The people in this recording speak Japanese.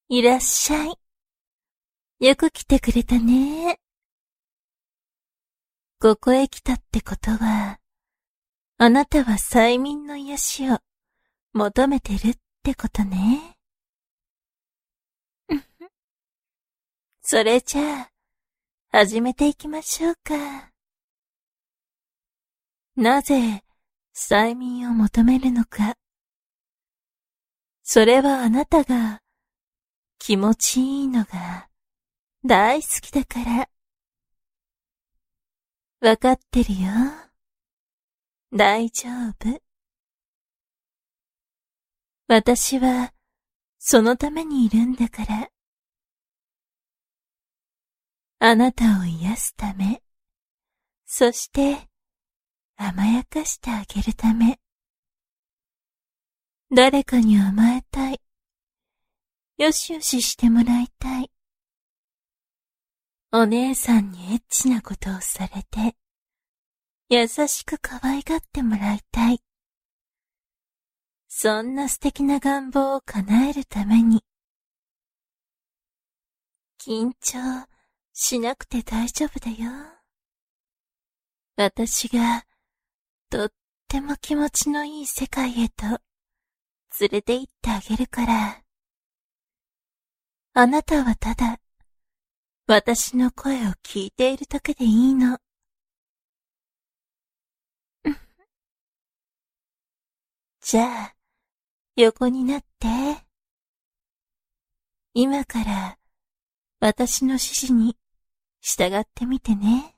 いらっしゃい。よく来てくれたね。ここへ来たってことは、あなたは催眠の癒しを求めてるってことね。それじゃあ、始めていきましょうか。なぜ催眠を求めるのか。それはあなたが気持ちいいのが大好きだから。わかってるよ。大丈夫。私はそのためにいるんだから。あなたを癒すため、そして甘やかしてあげるため。誰かに甘えたい。よしよししてもらいたい。お姉さんにエッチなことをされて、優しく可愛がってもらいたい。そんな素敵な願望を叶えるために。緊張しなくて大丈夫だよ。私がとっても気持ちのいい世界へと連れて行ってあげるから。あなたはただ私の声を聞いているだけでいいの。じゃあ、横になって。今から私の指示に従ってみてね。